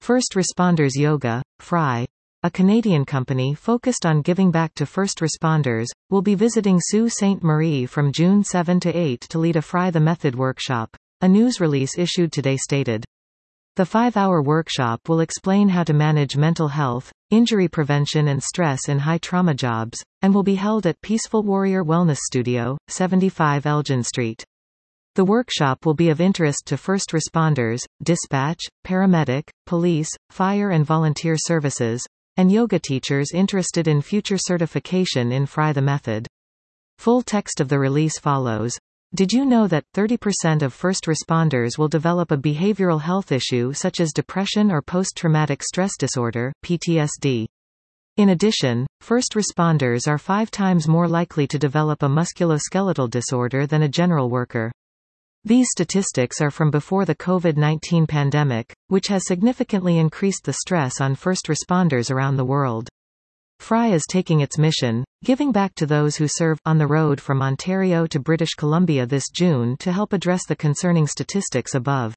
First Responders Yoga, FRY, a Canadian company focused on giving back to first responders, will be visiting Sault Ste. Marie from June 7 to 8 to lead a FRY the Method workshop, a news release issued today stated. The 5-hour workshop will explain how to manage mental health, injury prevention and stress in high-trauma jobs, and will be held at Peaceful Warrior Wellness Studio, 75 Elgin Street. The workshop will be of interest to first responders, dispatch, paramedic, police, fire and volunteer services, and yoga teachers interested in future certification in FRY the Method. Full text of the release follows. Did you know that 30% of first responders will develop a behavioral health issue such as depression or post-traumatic stress disorder, PTSD? In addition, first responders are 5 times more likely to develop a musculoskeletal disorder than a general worker. These statistics are from before the COVID-19 pandemic, which has significantly increased the stress on first responders around the world. FRY is taking its mission, giving back to those who serve, on the road from Ontario to British Columbia this June to help address the concerning statistics above.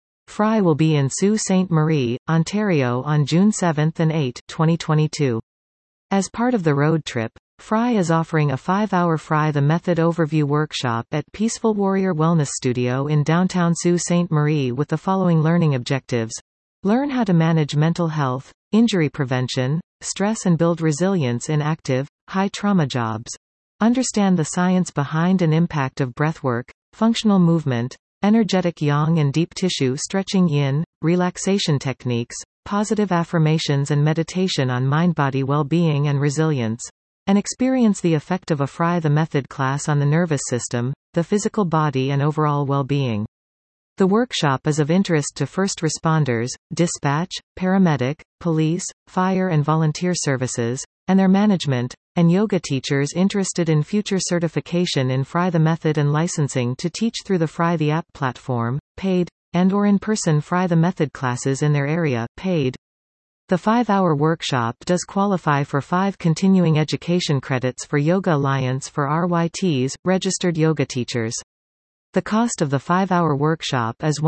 FRY will be in Sault Ste. Marie, Ontario on June 7 and 8, 2022. As part of the road trip, FRY is offering a 5-hour FRY the Method overview workshop at Peaceful Warrior Wellness Studio in downtown Sault Ste. Marie with the following learning objectives. Learn how to manage mental health, injury prevention, stress and build resilience in active, high-trauma jobs. Understand the science behind and impact of breathwork, functional movement, energetic yang and deep tissue stretching yin, relaxation techniques, positive affirmations and meditation on mind-body well-being and resilience. And experience the effect of a FRY the Method class on the nervous system, the physical body and overall well-being. The workshop is of interest to first responders, dispatch, paramedic, police, fire and volunteer services, and their management, and yoga teachers interested in future certification in FRY the Method and licensing to teach through the FRY the app platform, paid, and/or in-person FRY the Method classes in their area, paid. The 5-hour workshop does qualify for 5 continuing education credits for Yoga Alliance for RYTs, registered yoga teachers. The cost of the 5-hour workshop is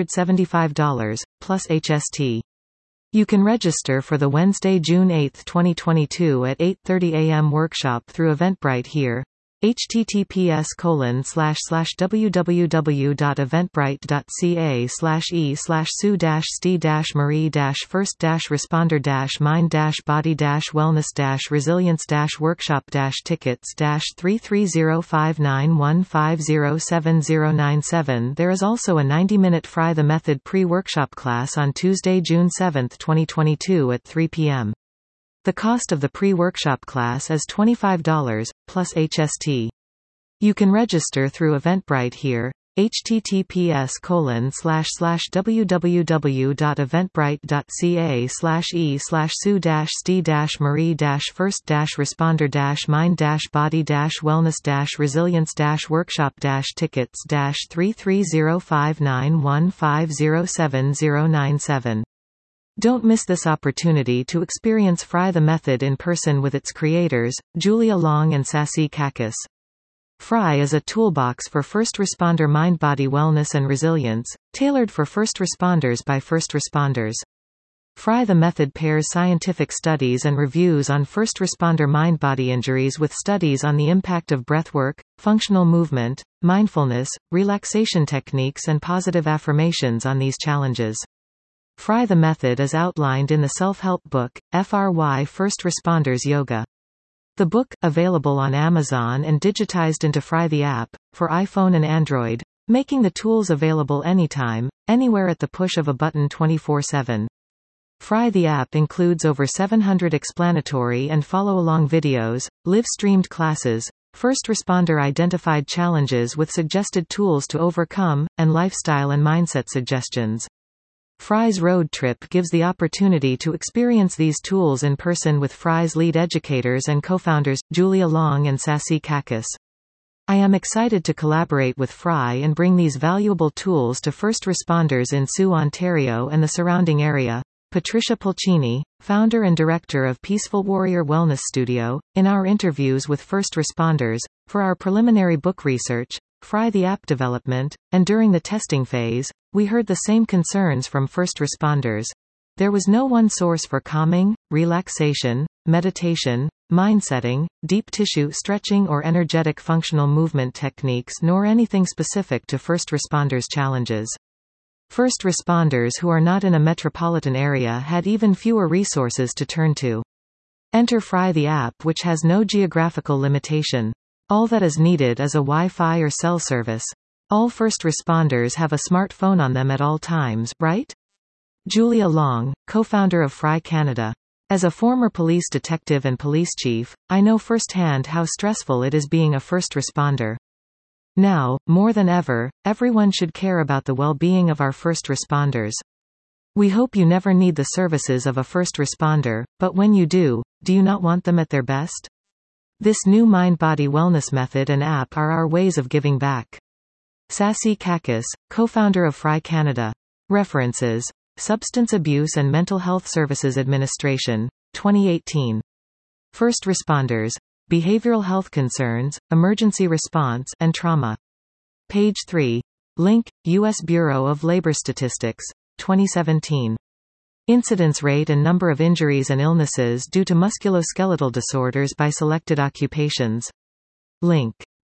$175, plus HST. You can register for the Wednesday, June 8, 2022 at 8:30 a.m. workshop through Eventbrite here. https://www.eventbrite.ca/e/su-ste-marie-first-responder-mind-body-wellness-resilience-workshop-tickets-3305915070997. There is also a 90-minute FRY the Method pre-workshop class on Tuesday, June 7, 2022 at 3 p.m. The cost of the pre-workshop class is $25, plus HST. You can register through Eventbrite here. https://www.eventbrite.ca/e/su-ste-marie-first-responder-mind-body-wellness-resilience-workshop-tickets-33059150797. Don't miss this opportunity to experience FRY the Method in person with its creators, Julia Long and Sassy Kakis. FRY is a toolbox for first responder mind-body wellness and resilience, tailored for first responders by first responders. FRY the Method pairs scientific studies and reviews on first responder mind-body injuries with studies on the impact of breathwork, functional movement, mindfulness, relaxation techniques and positive affirmations on these challenges. FRY the Method is outlined in the self-help book, FRY First Responders Yoga. The book, available on Amazon and digitized into FRY the app, for iPhone and Android, making the tools available anytime, anywhere at the push of a button 24/7. FRY the app includes over 700 explanatory and follow-along videos, live-streamed classes, first responder-identified challenges with suggested tools to overcome, and lifestyle and mindset suggestions. FRY's road trip gives the opportunity to experience these tools in person with FRY's lead educators and co-founders, Julia Long and Sassy Kakis. I am excited to collaborate with FRY and bring these valuable tools to first responders in Sault, Ontario and the surrounding area. Patricia Pulcini, founder and director of Peaceful Warrior Wellness Studio, in our interviews with first responders, for our preliminary book research, FRY the app development, and during the testing phase, we heard the same concerns from first responders. There was no one source for calming, relaxation, meditation, mindsetting, deep tissue stretching or energetic functional movement techniques nor anything specific to first responders' challenges. First responders who are not in a metropolitan area had even fewer resources to turn to. Enter Fry, the app, which has no geographical limitation. All that is needed is a Wi-Fi or cell service. All first responders have a smartphone on them at all times, right? Julia Long, co-founder of Fry Canada. As a former police detective and police chief, I know firsthand how stressful it is being a first responder. Now, more than ever, everyone should care about the well-being of our first responders. We hope you never need the services of a first responder, but when you do you not want them at their best? This new mind-body wellness method and app are our ways of giving back. Sassy Kakis, co-founder of Fry Canada. References: Substance Abuse and Mental Health Services Administration, 2018. First Responders, Behavioral Health Concerns, Emergency Response, and Trauma. Page 3. Link, U.S. Bureau of Labor Statistics, 2017. Incidence rate and number of injuries and illnesses due to musculoskeletal disorders by selected occupations. Link.